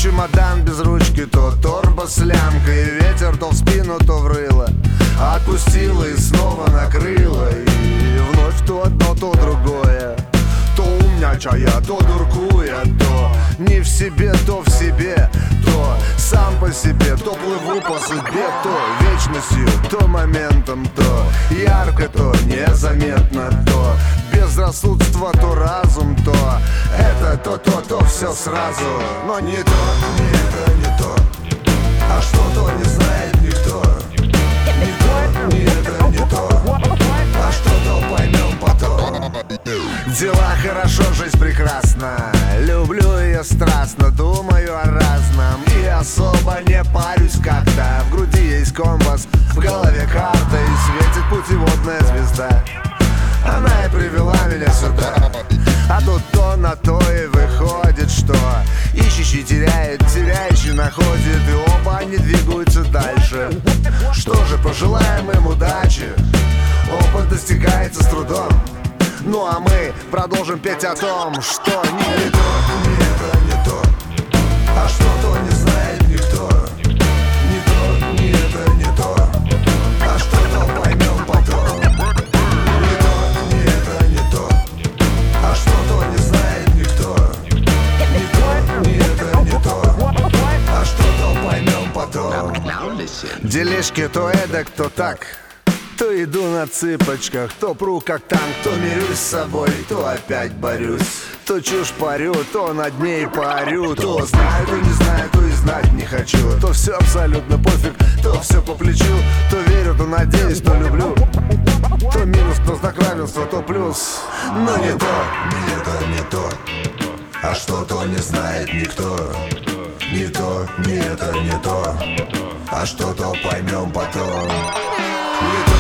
чемодан без ручки, то торба с лямкой. И ветер то в спину, то в рыло отпустила и снова накрыла. И вновь то одно, то другое. То умнячая, то дуркуя, то не в себе, то в себе, то сам по себе, то плыву по судьбе, то вечностью, то моментом, то ярко, то незаметно, то безрассудство, то разум, то это, то все сразу. Но не то, не это, не то, а что-то не знает никто. Не то, не это, не то, а что-то поймем потом. Дела хорошо, жизнь прекрасна. Люблю ее страстно, думаю о разном и особо не парюсь как-то. В груди есть компас, в голове карта, и светит путеводная звезда. Она и привела меня сюда. А тут то на то и выходит, что ищущий теряет, теряющий находит, и оба они двигаются дальше. Что же, пожелаем им удачи. Опыт достигается с трудом. Ну а мы продолжим петь о том, что не то, не это, не то, а что-то не знает никто. Не то, не это, не то, а что-то поймем потом. Не то, не это, не то, а что-то не знает никто. Не то, не это, не то, а что-то поймем потом. Делишки то эдак, то так. То иду на цыпочках, то пру как танк, то мирюсь с собой, то опять борюсь. То чушь парю, то над ней парю. То знаю, то не знаю, то и знать не хочу. То все абсолютно пофиг, то все по плечу. То верю, то надеюсь, то люблю. То минус, то знак равенства, то плюс. Но не то, не это, не то, а что-то не знает никто. Не то, не это, не то, а что-то поймем потом. Не то.